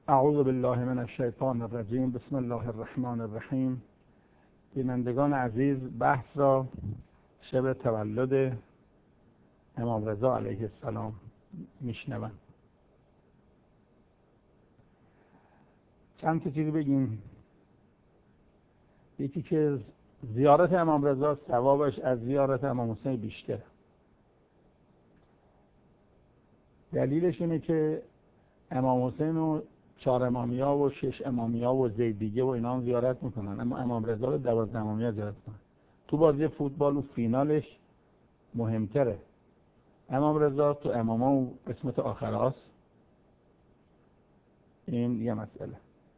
اعوذ بالله من الشیطان الرجیم. بسم الله الرحمن الرحیم. بینندگان عزیز، بحث را شب تولد امام رضا علیه السلام میشنوند. چند تا چیزی بگیم. یکی که زیارت امام رضا ثوابش از زیارت امام حسین بیشتره. دلیلش اینه که امام حسین و 4 امامیه و 6 امامیه و زیدیه و اینا هم زیارت میکنن، اما امام رضا رو 12 امامیه زیارت میکنن. تو بازی فوتبال و فینالش مهمتره. امام رضا تو اماما و قسمت آخر هاست. این یه مسئله.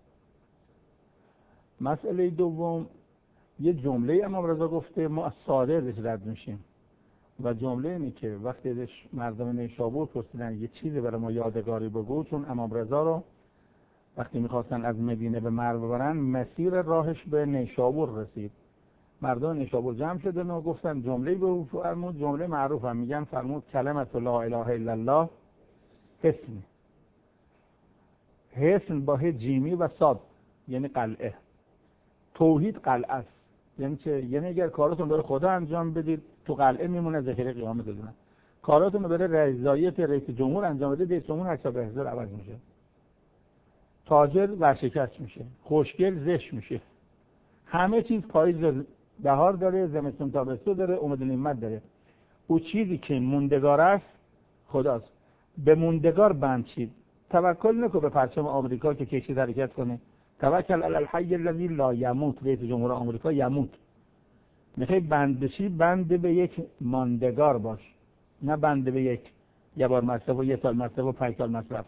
مسئله دوم، یه جمله امام رضا گفته ما از ساده ازش رد میشیم و جمله اینه که وقتی ازش مردم نیشابور پرسیدن یه چیزی برای ما یادگاری بگو، چون امام رضا رو وقتی میخواستن از مدینه به مرو ببرن مسیر راهش به نیشابور رسید. مردم نیشابور جمع شدن و گفتن جمله به فرمود، جمله معروف هم میگن، فرمود کلمت لا اله الا الله حسن. حسن با جیمی و صاد یعنی قلعه. توحید قلعه است. یعنی چه؟ یعنی اگر کاراتون برای خدا انجام بدید تو قلعه میمونه ذخیره قیامت بدونن. کاراتون رو برای رضایت رئیس جمهور انجام بدید، رئیس جمهور 80,000 عوض میشه. تاجر ورشکست میشه، خوشگل زشت میشه. همه چیز پاییز بهار داره، زمستون تابستون داره، امید و نعمت داره. او چیزی که موندگار است خداست. به موندگار بند شید. توکل نکن به پرچم آمریکا که کشتی حرکت کنه. توکل علی الحی الذی لا یموت. رئیس جمهور آمریکا یموت. میخوای بند بشی، بند به یک ماندگار باش، نه بند به یه بار مصرف و 1 سال مصرف و 5 سال مصرف.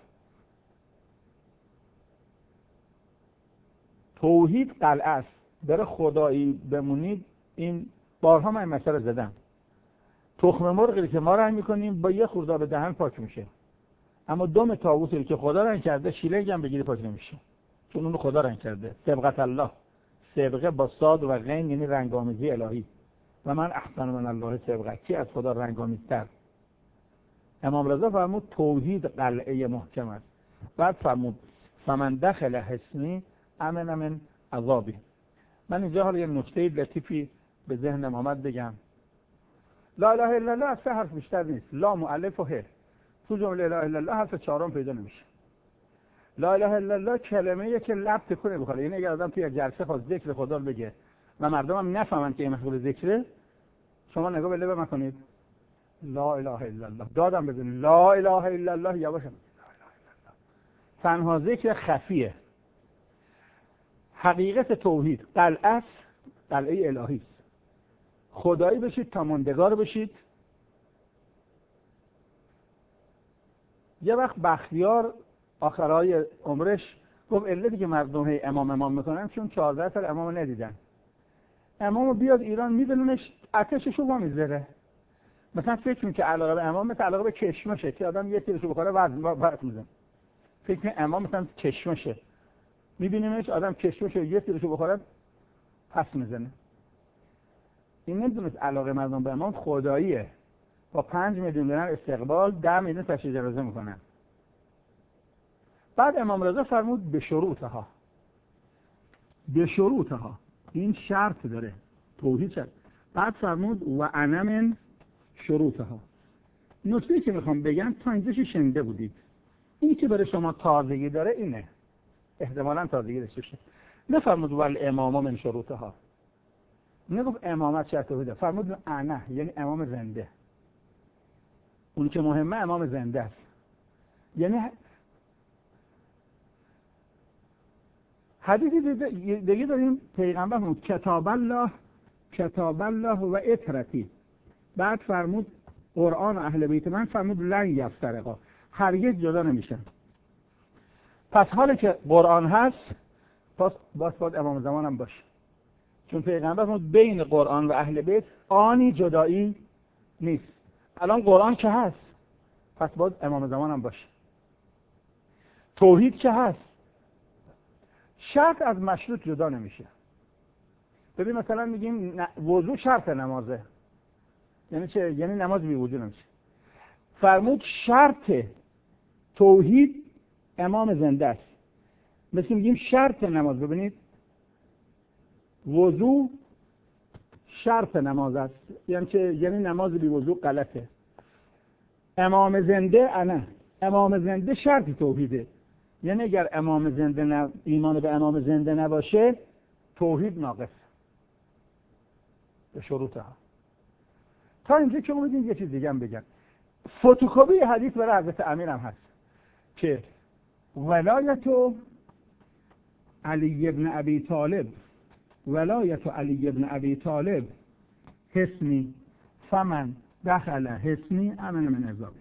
توحید قلعه است. برای خدایی بمونید. این بارها من مسئله زدم. تخم مرغی که ما رنگ میکنیم با یه خورده به دهن پاک میشه، اما دم طاووسی که خدا رنگ کرده شیلنگ هم بگیری پاک نمیشه، چون اونو خدا رنگ کرده. سبقت الله. سبقه با صاد و غین یعنی رنگامیزی الهی. و من احسن من الله سبقه. کی از خدا رنگامیزتر؟ امام رضا فرمود توحید قلعه محکم است. بعد فرمود فمن دخل حصنی امن من عذابی. من اینجا حالا یه نکته لطیفی به ذهنم آمد بگم. لا اله الا الله از 3 حرف بیشتر نیست. لام و الف و ه. تو جمله لا اله الا الله حرف 4م پیدا نمیشه. لا اله الا الله کلمه‌ایه که لب تکونه بخوره. یعنی اگر آدم توی جلسه خواست ذکر خدا رو بگه و مردم هم نفهمن که این مشغول ذکره، شما نگاه به لب نکنید. لا اله الا الله دادم بزنید. لا اله الا الله یواش. لا اله الا الله تنها ذکر خفیه. حقیقت توحید قلعه الهی است. خدایی بشید تا موندگار بشید. یه وقت بختیار آخرای عمرش گفت علتی که مردم هی امام میکنن چون 14 سال امام ندیدن. امامو بیاد ایران میبینونش آتششو وامیذاره. مثلا فکر میکنه علاقه به امام مثل علاقه به کشمشه که آدم یه تیرشو بخوره وقت میزنه. فکر میکنه امام مثلا کشمشه. میبینیمش آدم کشمشه یه تیرشو بخوره پس میزنه. این نمیدونست علاقه مردم به امام خداییه. با 5 میلیون دینار استقبال 10 میلیون تشییع جنازه میکنن. بعد امام رضا فرمود به شروطها. به شروطها. این شرط داره. توحید شرط. بعد فرمود و انا من شروطها. نکته‌ای که میخوام بگم تا اینجاش شنیده بودید. این که برای شما تازگی داره اینه. احتمالاً تازگی داشته باشه. نفرمود ول امام من شروطها. نگفت امامت شرط توحیده. فرمود انا یعنی امام زنده. اون که مهمه امام زنده است. یعنی حدیثی دیگه داریم پیغمبر فرمود کتاب الله و اطرتی. بعد فرمود قرآن و اهل بیت من فرمود لن یفترقا. هرگز جدا نمیشن. پس حالی که قرآن هست باید امام زمان هم باشه. چون پیغمبر فرمود بین قرآن و اهل بیت آنی جدایی نیست. الان قرآن که هست پس باید امام زمان هم باشه. توحید که هست. شرط از مشروط جدا نمیشه. ببین مثلا میگیم وضو شرط نمازه. یعنی چه؟ یعنی نماز بی وضو نمیشه. فرمود شرط توحید امام زنده است. مثل میگیم شرط نماز. ببینید وضو شرط نماز است، یعنی نماز بی وضو غلطه. امام زنده شرط توحیده، یعنی اگر امام زنده ایمان به امام زنده نباشه توحید ناقص به شروطها. تا اینجا که اومدین یه چیز دیگه هم بگم. فتوکپی حدیث برای حضرت امیر هم هست که ولایت علی ابن ابی طالب حسنی فمن دخل حسنی امن من عذابی.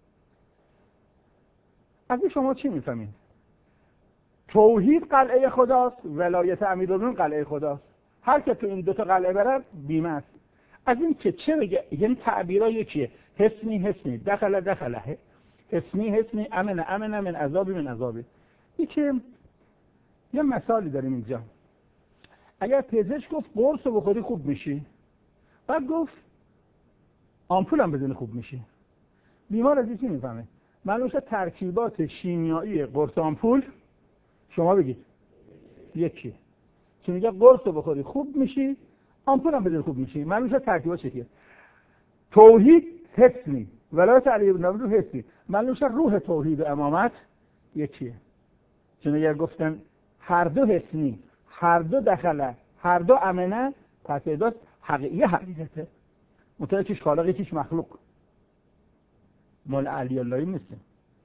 از این شما چی میفهمید؟ توحید قلعه خداست، ولایت امیرالمومنین قلعه خداست. هر که تو این دوتا قلعه بره بیمه است. از این که چه بگه، یعنی تعبیرها یکیه. حسنی دخل حسنی امن من عذابی. این که یه مثالی داریم اینجا. اگر پزشک گفت قرص رو بخوری خوب میشی، بعد گفت آمپول هم بزنی خوب میشی، بیمار از این چی میفهمه؟ معلومه ترکیبات شیمیایی قرص آمپول شما بگید یکیه. چون میگه قرص رو بخوری خوب میشی، آمپول هم بزنی خوب میشی، معلومه ترکیبات چیه؟ توحید حسنی، ولایت علی ابن ابی طالب حسنی، معلومه روح توحید و امامت یکیه. چون اگر گفتن هر دو حسنی، هر دو دخله، هر دو امنه، پس اداست حقیقته. متوجه چیش خالقی چیش مخلوق، مال علی اللهی نیست.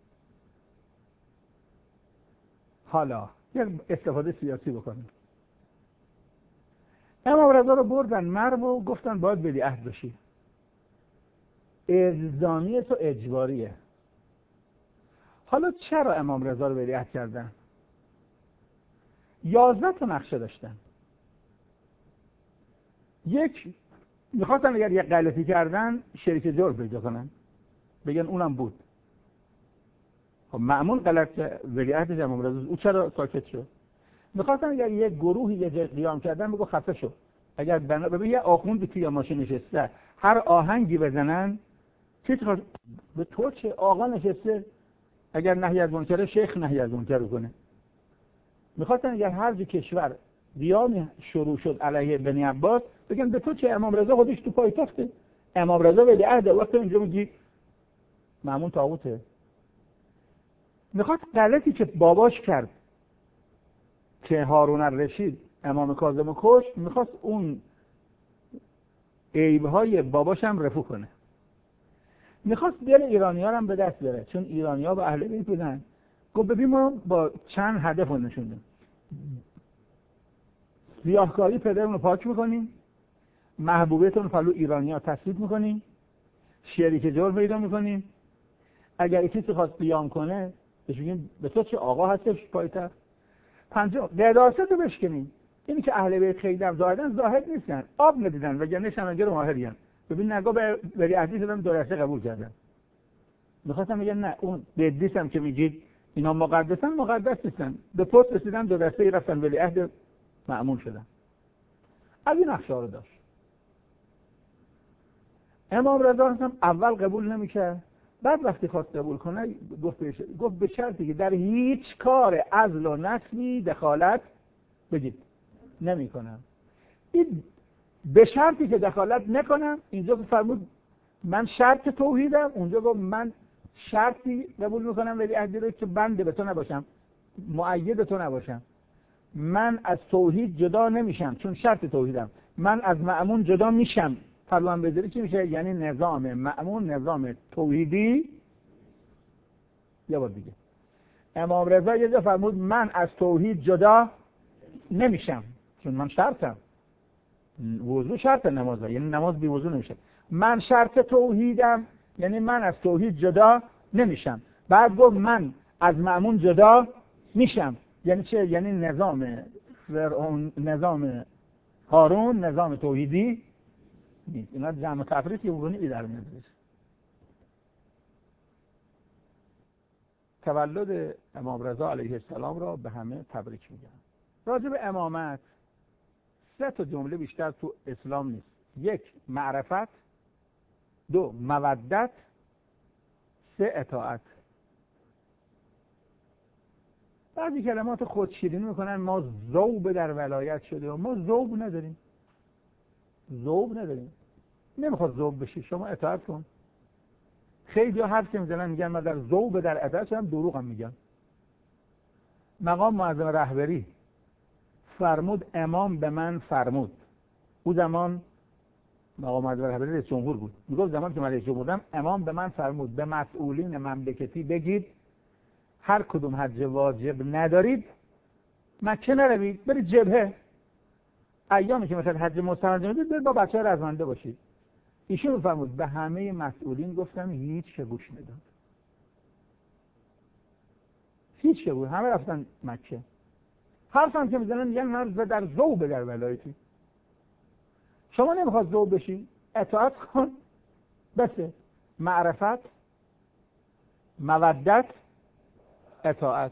حالا یک استفاده سیاسی بکنیم. امام رضا رو بردن مرو و گفتن باید ولیعهد بشی. الزامیه تو اجباریه. حالا چرا امام رضا رو ولیعهد کردن؟ 11 تا نقشه داشتن. یک میخواستن اگر یک غلطی کردن شریک جرم پیدا کنن، بگن اونم بود. خب مأمون غلط ولیعهد امام رضا، او چرا ساکت شد؟ میخواستن اگر یک گروهی یه جای قیام کردن بگو خفه شد. اگر ببین یه آخوندی توی ماشین نشسته هر آهنگی بزنن چه به تو چه؟ آقا نشسته، اگر نهی از منکر شیخ نهی از منکر کنه. میخواستن اگر هر جای کشور قیام شروع شد علیه بنی عباس بگن به تو چه؟ امام رضا خودش تو پایتخته، امام رضا ولیعهد. وقت اینجا میگی مأمون طاغوته. میخواد غلطی که باباش کرد که هارون الرشید امام کاظم کشت، میخواست اون عیبهای باباش هم رفو کنه. میخواست دل ایرانی‌ها هم به دست بره، چون ایرانی‌ها با اهل بیت بودن. گفت ببین ما با چند هدف رو نشوندیم. ریاکاری پدرمون رو پاک میکنیم، محبوبیتون فلو ایرانی‌ها تثبیت میکنیم، شریک جرم پیدا میکنیم. اگر کسی خواست قیام کنه بهش میگیم به تو چه؟ آقا هستش پایتخت. پنجم قداست رو بشکنیم. اینی که اهل بیت خیلی هم زاهد نیستن، آب ندیدن وگرنه شمنجر ماهرین. ببین نگاه به ولیعهدی شدن درسته قبول کردن. میخواستم بگن نه اون قدیس هم که میگید اینا مقدس نیستن. به پست رسیدن درسته رفتن ولیعهد مأمون شدن. از این نقشه رو داشت. امام رضا هم اول قبول نمیکرد، بعد وقتی خواست قبول کنه گفت به شرطی که در هیچ کار عزل و نسبی دخالت بگید نمی کنم. این به شرطی که دخالت نکنم. اینجا فرمود من شرط توحیدم، اونجا گفت من شرطی قبول میکنم ولیعهدی رو که بنده به تو نباشم، مؤید تو نباشم. من از توحید جدا نمیشم چون شرط توحیدم. من از مأمون جدا میشم. فرمان بذاری چی میشه؟ یعنی نظام مأمون نظام توحیدی. یه بار دیگه امام رضا یه جا فرمود من از توحید جدا نمیشم چون من شرطم. وضو شرط نمازه، یعنی نماز بی وضو نمیشه. من شرط توحیدم یعنی من از توحید جدا نمیشم. بعد گفت من از مأمون جدا میشم. یعنی چه؟ یعنی نظام فرعون، نظام هارون نظام توحیدی نیست. اینا جمع تفریق که بکنی در میاد. تولد امام رضا علیه السلام را به همه تبریک میگم. راجع به امامت 3 تا جمله بیشتر تو اسلام نیست. 1 معرفت، 2 مودت، 3 اطاعت. بعضی کلمات خودشیرینی میکنن ما ذوب در ولایت شده و ما ذوب نداریم. ذوب نداریم. نمیخواد ذوب بشی، شما اطاعت کن. خیلی ها حرف میزنن میگن من در ذوب در اطاعت شدم، دروغ هم میگن. مقام معظم رهبری فرمود امام به من فرمود. او زمان مقام معظم رهبری رئیس جمهور بود. میگفت زمان که من رئیس جمهور بودم امام به من فرمود به مسئولین مملکتی بگید هر کدوم حج واجب ندارید مکه نروید، برید جبهه. ایامی که مثلا حج مستحب انجام بدید برید با بچه‌ها رزمنده باشید. ایشون فرمود. به همه مسئولین گفتم هیچ که گوش نداد. هیچ که بود. همه رفتن مکه. حرفم که میزنن میگن من در ذوب در ولایتی. شما نمیخواد ذوب بشی، اطاعت کن. بس معرفت، مودت، اطاعت.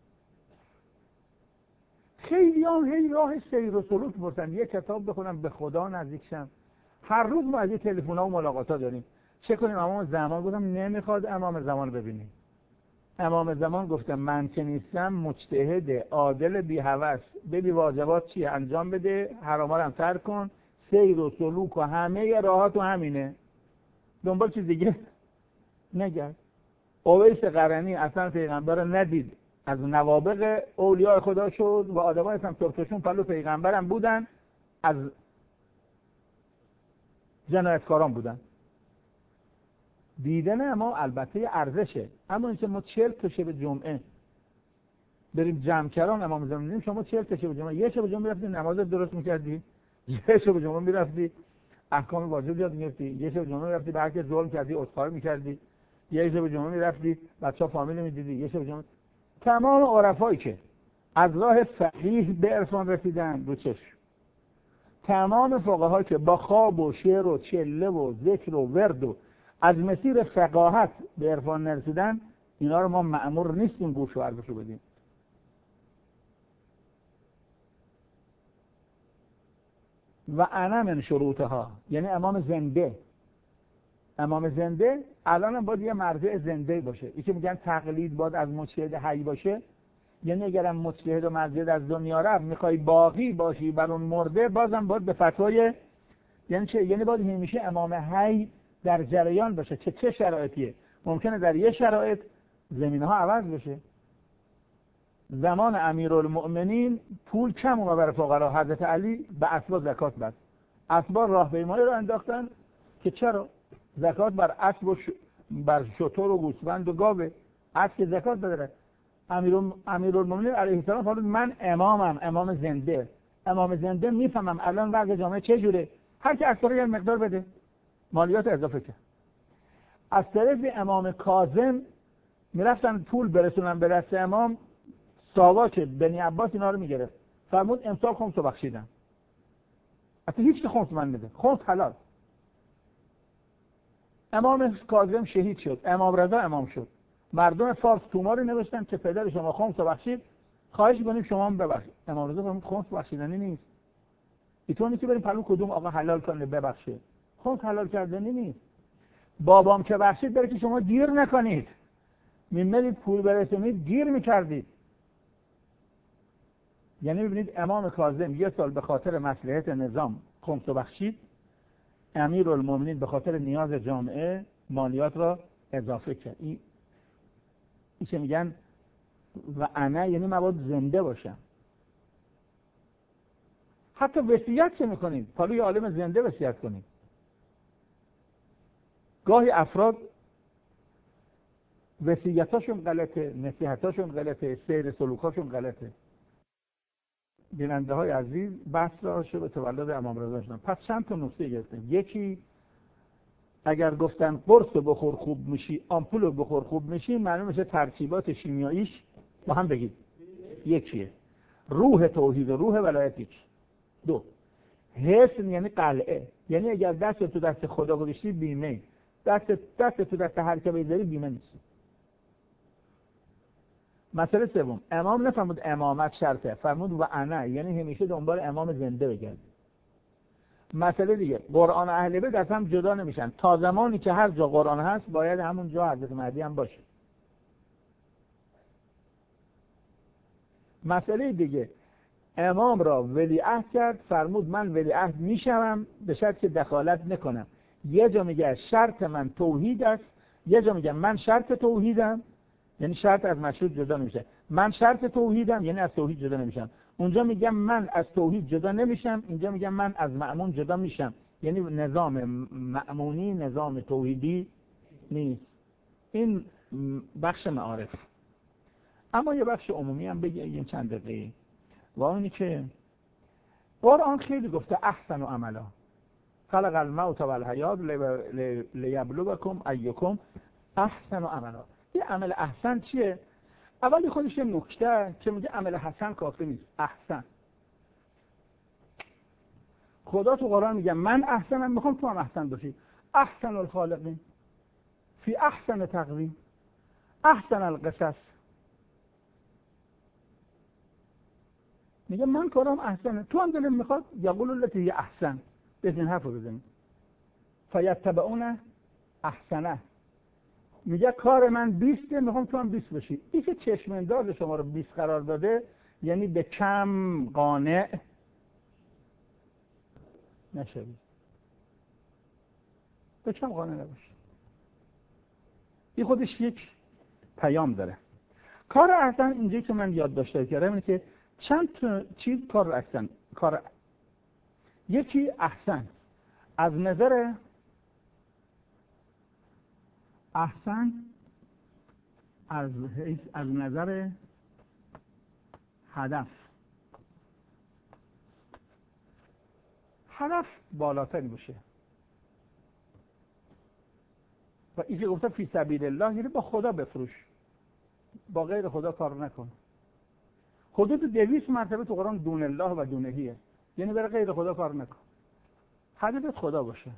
خیلی هی راه سیر و سلوک بردن. یه کتاب بخونم به خدا نزدیک شم. هر روز ما از این تلفن‌ها و ملاقات‌ها داریم. چه کنیم؟ امام زمان گفتم نمیخواد امام زمان ببینیم. امام زمان گفتم من که نیستم مجتهد عادل بی هوس، ببین واجبات چیه انجام بده، حراما رو هم ترک کن، سیر و سلوک و همه راهات و همینه، دنبال چیز دیگه نگرد. اویس قرنی اصلا پیغمبر رو ندید، از نوابغ اولیاء خدا شد و آدمای هم ترکشون پلو پیغمبرم بودن، از جنایتکاران بودن. دیدن ما البته ارزشه، اما اینکه ما 40 تا شب جمعه بریم جمع‌کران امام زمان می‌بینیم، شما 40 تا شب جمعه یه شب جمعه می‌رفتی نماز درست می‌کردی، یه شب جمعه می‌رفتی احکام واجب یاد می‌گرفتی، یه شب جمعه می‌رفتی به هر کی ظلم کردی عذرخواهی می‌کردی، یه شب جمعه می‌رفتی بچه‌ها فامیل می‌دیدی، یه شب جمعه. تمام عرفایی که از راه صحیح به عرفان رسیدن رو چشم، تمام فقها که با خواب و شعر و چله و ذکر و ورد و از مسیر فقاهت به عرفان نرسیدن، اینا رو ما مأمور نیستیم گوش و ارزش رو بدیم. و انا من شروطها، یعنی امام زنده. امام زنده الان هم باید یه مرجع زنده باشه. این که میگن تقلید باید از مجتهد حی باشه، یعنی اگرم مجتهد و مجتهد از دنیا رفت میخوای باقی باشی بر اون مرده، بازم باید به فتوای، یعنی چه؟ یعنی باید همیشه امام حی در جریان باشه. چه شرایطیه؟ ممکنه در یه شرایط زمینه ها عوض بشه. زمان امیرالمؤمنین پول کم اومد برای فقرا، حضرت علی به اسبا زکات بست. اسبا راهپیمایی رو انداختن که چرا؟ زکات بر اسب و بر شتر و گوسفند و گاوه، اسب که زکات بداره. امیرالمؤمنین علیه السلام فرمود من امامم، امام زنده. امام زنده میفهمم الان وضع جامعه چه جوره، هر کی اکثر یه مقدار بده، مالیات اضافه کرد. از طرف امام کاظم میرفتن پول برسونن به دست امام، ساواک بنی عباس اینا رو میگرفت، فرمود امسال خمس رو بخشیدن. اصلا هیچ که خمس من نده، خمس حلال. امام کاظم شهید شد، امام رضا امام شد. مردم فارس توماری نوشتن که پدر شما خمس رو بخشید، خواهش می‌کنیم شما هم ببخشید. امام رضا فرمود خمس بخشیدنی نیست. اینطور نیست که بریم پلو کدوم آقا حلال کنه ببخشه. خمس حلال کردنی نیست. بابام که بخشید بره که شما گیر نکنید. می‌مرید پول برسونید گیر می‌کردید. یعنی ببینید امام کاظم یه سال به خاطر مصلحت نظام خمس رو بخشید، امیرالمومنین به خاطر نیاز جامعه مالیات را اضافه کرد. این که میگن و انا، یعنی من باید زنده باشم. حتی وصیت چه میکنید؟ حالا یه عالم زنده وصیت کنید. گاهی افراد وصیتاشون غلطه، نصیحتاشون غلطه، سیر سلوکاشون غلطه. بیننده های عزیز، بحث را شب تولد امام رضا شدن. پس چند تا نکته گرفتیم. یکی، اگر گفتن قرص بخور خوب میشی، آمپول بخور خوب میشی، معلوم میشه ترکیبات شیمیاییش با هم بگید یکیه. روح توحید و روح ولایت یک. دو، حسن یعنی قلعه، یعنی اگر دست تو دست خدا گذاشتی بیمه، دست تو دست هر که بذاری بیمه نیست. مسئله سوم، امام نفرمود امامت شرطه، فرمود و انا، یعنی همیشه دنبال امام زنده بگرد. مسئله دیگه، قرآن اهل بیت از هم جدا نمیشن. تا زمانی که هر جا قرآن هست باید همون جا حضرت مهدی هم باشه. مسئله دیگه، امام را ولیعهد کرد، فرمود من ولیعهد میشم به شرط که دخالت نکنم. یه جا میگه شرط من توحید است، یه جا میگه من شرط توحیدم، یعنی شرط از مشروط جدا نمیشه. من شرط توحیدم یعنی از توحید جدا نمیشم. اونجا میگم من از توحید جدا نمیشم، اینجا میگم من از مأمون جدا میشم. یعنی نظام مأمونی نظام توحیدی نیست. این بخش معارف. اما یه بخش عمومی هم بگیم چند دقیقه. و اونی که قرآن خیلی گفته احسن و عملا، خلق الموت و الحیات لیبلوکم ایکم احسن و عملا. یه عمل احسن چیه؟ اولی خودش یه نکته که میگه عمل حسن کافی نیست، احسن. خدا تو قرآن میگه من احسنم، میخوام تو هم احسن باشی. احسن الخالقین فی احسن تقویم احسن القصص. میگه من کارم احسنه، تو هم دلم میخواد یقول التی هی احسن، بزن حرف رو بزنی فیتبعون احسنه. میگه کار من 20، میخوام تو هم 20 بشی. این که چشم انداز شما رو 20 قرار داده، یعنی به کم قانع نشوی، به کم قانع نباشی. این خودش یک پیام داره. کار احسن اینجایی که من یادداشت کردم اینه که چند تا چیز کار احسن. یکی احسن از نظر احسن از نظر هدف بالاتری باشه. و این که گفته فی سبیل الله یعنی با خدا بفروش، با غیر خدا کار نکن. حدود 200 مرتبه تو قرآن دون الله و دونهیه، یعنی برای غیر خدا کار نکن، هدفت خدا باشه،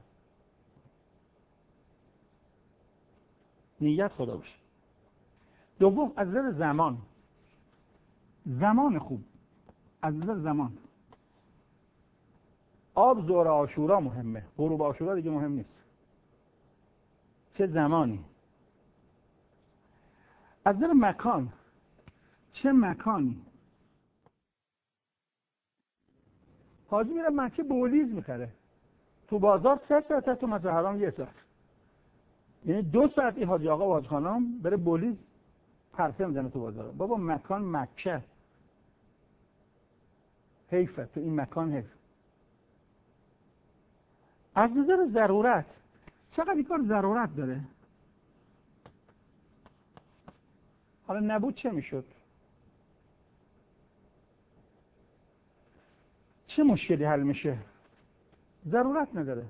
نیت خدا باشه. دوم از نظر زمان خوب، از نظر زمان آب ظهر عاشورا مهمه، غروب عاشورا دیگه مهم نیست، چه زمانی. از نظر مکان، چه مکانی. حاجی میره مکه بولیز میخره، تو بازار 3 ساعت، تو مسجد حرام 1 ساعت، یعنی 2 ساعت این حاجی آقا و حاج خانم بره بولیز پرسه میزنه تو بازار. بابا مکان مکه، حیفه تو این مکان حیف. از نظر ضرورت، چقدر این کار ضرورت داره؟ حالا نبود چه میشد؟ چه مشکلی حل میشه؟ ضرورت نداره.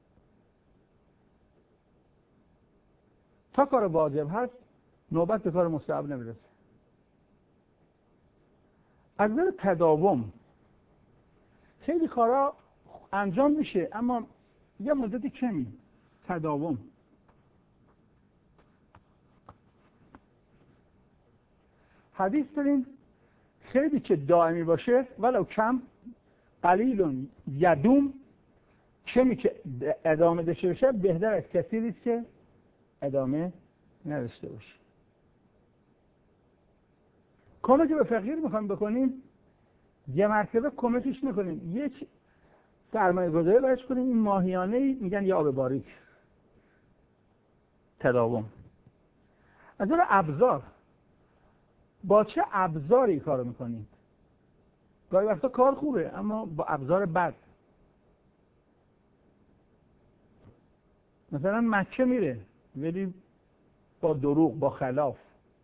تا کار واجب هست نوبت به کار مستحب نمیرسه. از نظر تداوم خیلی کارا انجام میشه اما یه مدت کمی. تداوم حدیث داریم خیلی که دائمی باشه ولو کم قلیل یدوم، کمی که ادامه داشته باشه بهتر از کثیری است که ادامه نداشته باشه. کمک به فقیر میخوایم بکنیم، یه مرتبه کمکش میکنیم، یک سرمایه گذاری براش کنیم، این ماهیانه میگن یا آب باریک. تداوم. از نظر ابزار، با چه ابزاری کارو میکنیم؟ گاهی وقتا کار خوبه اما با ابزار بد. مثلا مکه میره ولی با دروغ، با خلاف.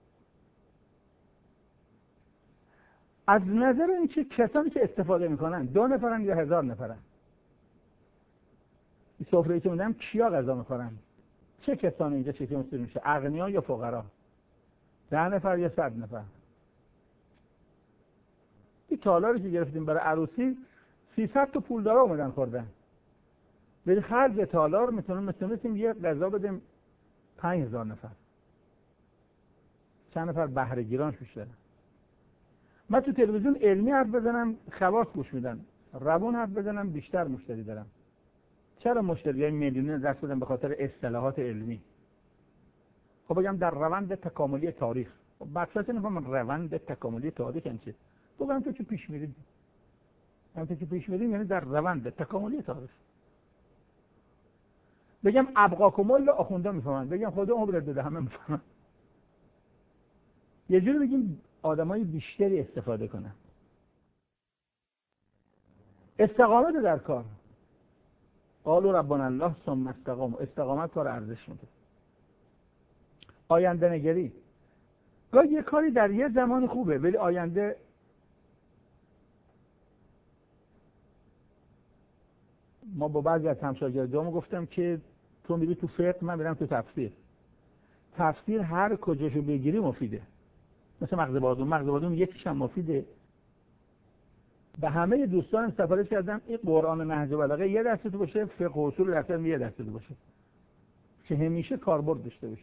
از نظر اینکه کسانی که استفاده میکنن 2 نفرن یا 1000 نفرن، این سفره‌ای که میدم کیا غذا میخورن؟ چه کسانی اینجا چه کسی میشه؟ اغنیا یا فقرا؟ 10 نفر یا 100 نفر؟ این تالاری که گرفتیم برای عروسی 300 تا پولدارا اومدن خوردن. ولی خرج تالار میتونیم یه غذا بدیم 5000 نفر. چند نفر بهره گیرانش بیشتره. من تو تلویزیون علمی حرف بزنم خواص گوش میدن، روان حرف بزنم بیشتر مشتری دارم. چرا مشتریای میلیونی دست بدن؟ به خاطر اصطلاحات علمی. خب بگم در روند تکاملی تاریخ، خب بحثات نمی‌کنم روند تکاملی تاریخ یعنی چی؟ گفتم همونطور که پیش میرید، همونطور که پیش میرید یعنی در روند تکاملی تاریخ. بگم ابقاکم الله آخونده میفهمن، بگم خدا عمرت بده همه میفهمن. یه جوری بگیم آدمای بیشتری استفاده کنن. استقامت در کار. قالوا ربنا الله ثم استقاموا. استقامت کار ارزش میده. آینده نگری. گاهی یه کاری در یه زمان خوبه ولی آینده ما با بعضی از همشاگردامون گفتم که تو میری تو فقه، من میرم تو تفسیر. تفسیر هر کجاشو بگیری مفیده. مثل مغز بادوم یکیش هم مفیده. به همه دوستان سفارش کردم این قرآن نهج بلاغه یه دسته تو باشه، فقه و اصول رفتن یه دسته تو باشه که همیشه کاربرد داشته باشه.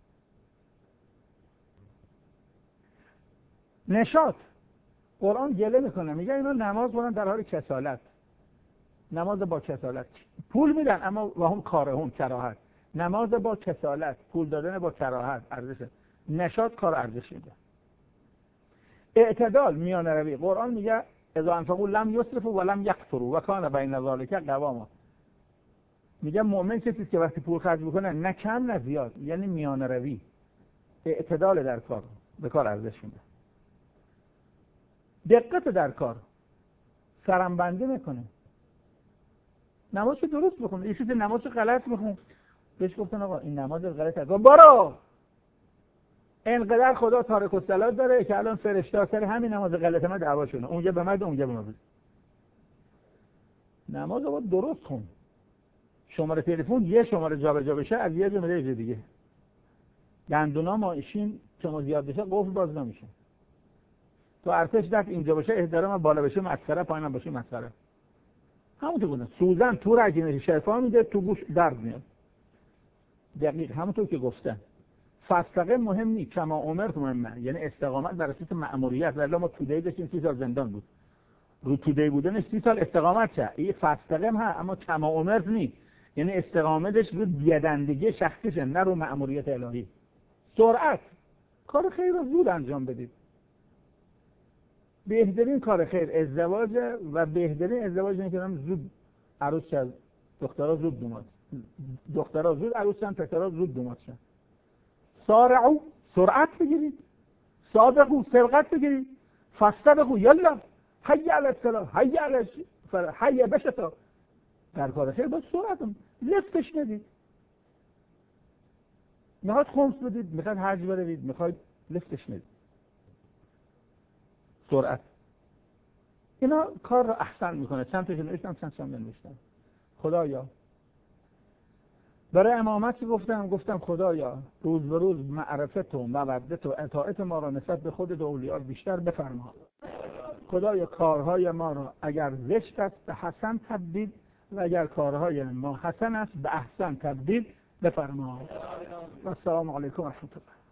نشاط. قرآن گله میکنه میگه اینا نماز کنن در حال کسالت، نماز با کسالت، پول میدن اما و هم کارهم کراهت، نماز با کسالت، پول دادن با کراهت ارزش. نشاط کار ارزش میده. اعتدال، میانه روی. قرآن میگه اذا انفقوا لم یسرفوا ولم یقتروا و کان بین ذلک قواما. میگه مؤمن کسی که وقتی پول خرج میکنه نه کم نه زیاد، یعنی میانه روی، اعتدال در کار، به کار ارزش میده. دقت در کار، سرمبندی میکنه. نماز درست بخونه. یه چیز نماز غلط میخونه، بهش گفتن آقا این نماز غلطه، برو. اینقدر خدا تارک الصلات داره که الان فرشته سر همین نماز غلط ما دعواشونه، اونجا به من اونجا به من. نماز رو درست خون. شماره تلفن یه شماره جابجا بشه از یه جمله یه دیگه. دندونا ماشین چون زیاد بشه قفل باز نمیشه. تو ارتش دست اینجا باشه احترام، بالا بشه مسخره، پایینم باشه مسخره. همونطور گفتن سوزن تو رگینه شفا میده، تو گوش درد میاد. دقیق همونطور که گفتن. فاستقم مهم نیست، کما امرت مهمه، یعنی استقامت بر اساس مأموریت. ولی ما توده‌ای داشتیم 30 سال زندان بود، رو توده‌ای بودنش 30 سال استقامت شه. این فاستقم ها، اما کما امرت نیست، یعنی استقامتش رو بیادندگی شخصیشه نه رو مأموریت الهی. سرعت، کار خیر رو زود انجام بدید. بهترین کار خیر ازدواج و بهترین ازدواج اینه که زود عروس شد، دخترها زود دوماد، دخترها زود عروس شدن، پسرها زود دوماد شدن. سارعوا، سرعت بگیرید. سابقوا، سبقت بگیرید. فاستبقوا، یلا حی علی الصلاة، حی علی الفلاح، حی بشتا. در کار خیر با سرعت لفتش ندید. میخواد خمس بدید، میخواد حج بروید، میخواد لفتش ندید. سرعت. اینا کار رو احسن میکنه. چند تاشون نوشتم، چند نوشتم. خدایا برای امامت گفتم خدایا روز به روز معرفت و مودت و اطاعت ما را نسبت به خودت و اولیاء بیشتر بفرما. خدایا کارهای ما را اگر زشت است به حسن تبدیل و اگر کارهای ما حسن است به احسن تبدیل بفرما. و السلام علیکم و رحمت الله.